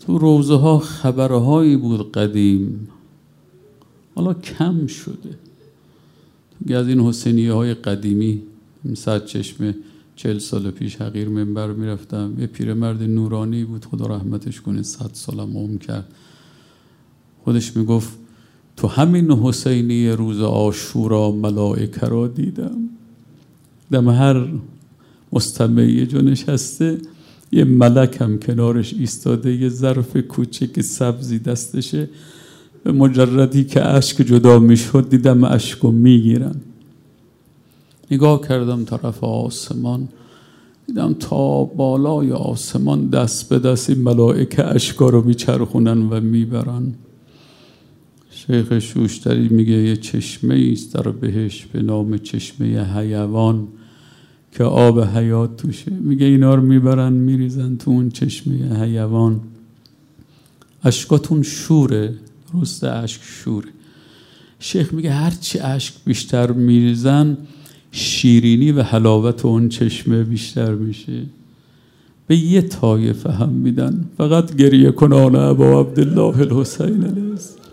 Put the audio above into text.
تو روضه ها خبرهایی بود قدیم، حالا کم شده. تو از این حسینیه های قدیمی، صد چشمه 40 سال پیش حقیر منبر میرفتم، یه پیرمرد نورانی بود، خدا رحمتش کنه، 100 سالم عمر کرد. خودش میگفت تو همین حسینیه روز عاشورا ملائکه را دیدم. دم هر مستمعی جو نشسته یه ملک هم کنارش ایستاده، یه ظرف کوچک سبزی دستشه. به مجردی که اشک جدا میشد دیدم اشکو میگیرن. نگاه کردم طرف آسمان، دیدم تا بالای آسمان دست به دست این ملائکه اشکا رو میچرخونن و میبرن. شیخ شوشتری میگه یه چشمه ایست در بهشت به نام چشمه حیوان که آب حیات توشه. میگه اینا رو میبرن میریزن تو اون چشمه حیوان. اشکاتون شوره، درسته، اشک شوره. شیخ میگه هرچی اشک بیشتر میریزن شیرینی و حلاوت اون چشمه بیشتر میشه. به یه طایفه هم میدن، فقط گریه کنان ابا عبدالله الحسین علیه السلام.